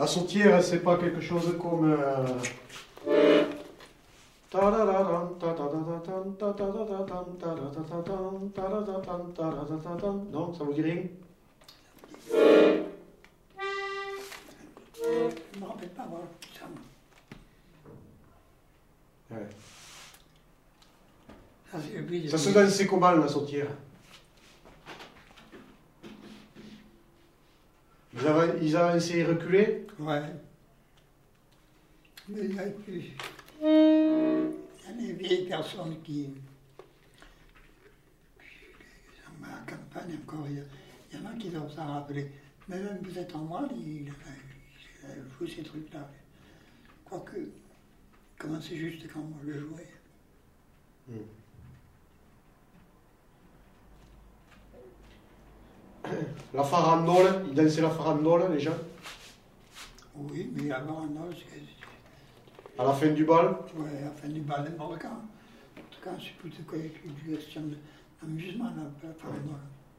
La sautière, c'est pas quelque chose comme... Non, ça vous dit rien? Je me rappelle pas, voilà. Ouais. Ça, Ça se dansait comment, la sautière? Ils avançaient et reculaient? Ouais. Mais il y a plus. Il y a des vieilles personnes qui. Dans la campagne encore, il y en a qui doivent s'en rappeler. Mais même peut-être en moi, il a joué ces trucs-là. Quoique, comment c'est juste quand moi je jouais. La farandole, ils dansaient la farandole, les gens? Oui, mais avant, non, À la fin du bal? ouais, à la fin du bal, n'importe quand. En tout cas, c'est plutôt une question d'amusement, la farandole.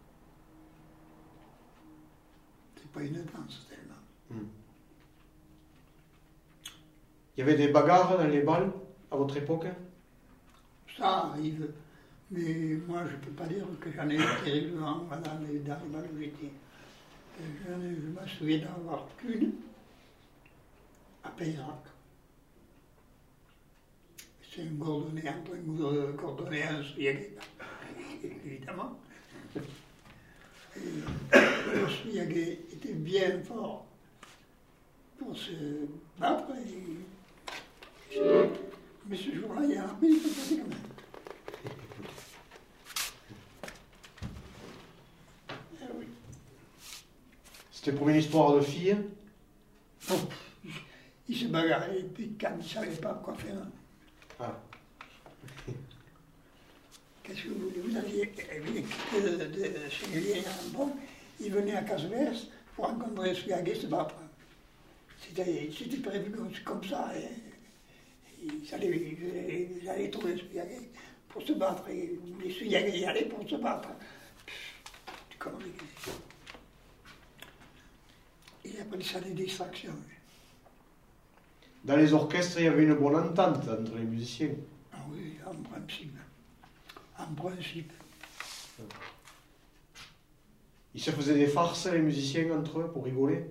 C'est pas une danse, tellement. Il y avait des bagarres dans les bals, à votre époque? Ça arrive, mais moi je ne peux pas dire que j'en ai eu terriblement dans les balles où j'étais. Je me souviens d'avoir qu'une à Payrac. C'est un cordonnier entre un cordonnier et un souillaguet, évidemment. Et le souillaguet était bien fort pour se battre. Mais ce jour-là, il y a un peu de passer quand même. Oui. C'était pour une histoire de fille? Bon, il se bagarrait, et puis quand il ne savait pas quoi faire. Ah. Qu'est-ce que vous voulez? Vous aviez de singulier un bon, il venait à Casbers pour rencontrer Souillaguet se battre. C'était prévu comme ça. Ils allaient trouver Souillaguet pour se battre. Et les Souillaguet y allaient pour se battre. C'est comme il appelle ça des distractions. Dans les orchestres, il y avait une bonne entente entre les musiciens. Ah oui, en principe. En principe. Ils se faisaient des farces, les musiciens, entre eux, pour rigoler?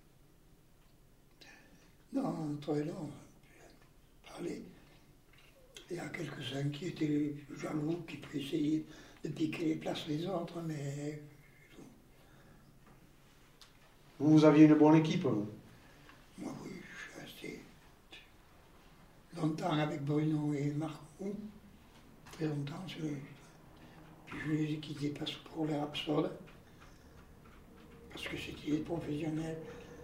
Non, entre eux, non. Parler. Il y a quelques-uns qui étaient jaloux, qui pouvaient essayer de piquer les places des autres, mais... Vous aviez une bonne équipe, vous? Moi, oui, je suis resté longtemps avec Bruno et Marco, très longtemps. Je les ai quittés parce que pour les Rhapsodes, parce que c'était des professionnels.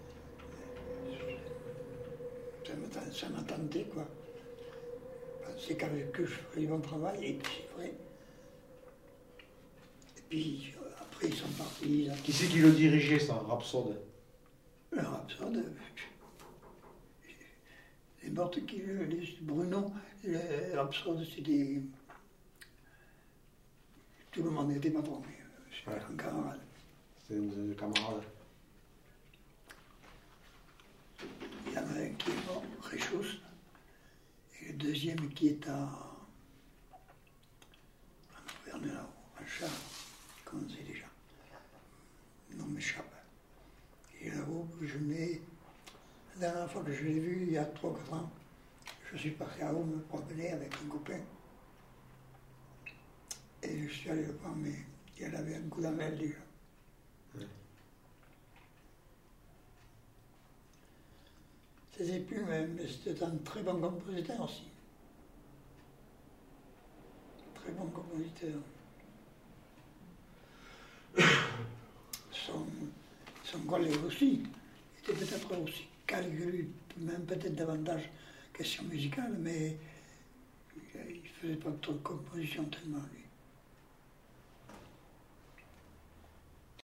Ça m'a tenté, quoi. C'est qu'avec eux, je ferais mon travail, et puis c'est vrai. Et puis, après, ils sont partis. Qui c'est qui le dirigeait, ça, Rhapsode? Le Rhapsode, n'importe qui, Bruno, le Rhapsode, c'était... Tout le monde était patron, c'était un camarade. C'est un camarade. Il y en a un qui est mort, Réchous, et le deuxième qui est en Auvergne, là-haut, en Charles, comment c'est déjà? Le nom m'échappe. Et là-haut, la dernière fois que je l'ai vu, il y a 3 ou 4 ans, je suis parti à haut me promener avec un copain. Et je suis allé le voir, mais il avait un coup d'amel déjà. C'était plus même, mais c'était un très bon compositeur aussi. Très bon compositeur. Son collègue aussi était peut-être aussi calé que lui, même peut-être davantage question musicale, mais il ne faisait pas trop de composition tellement lui.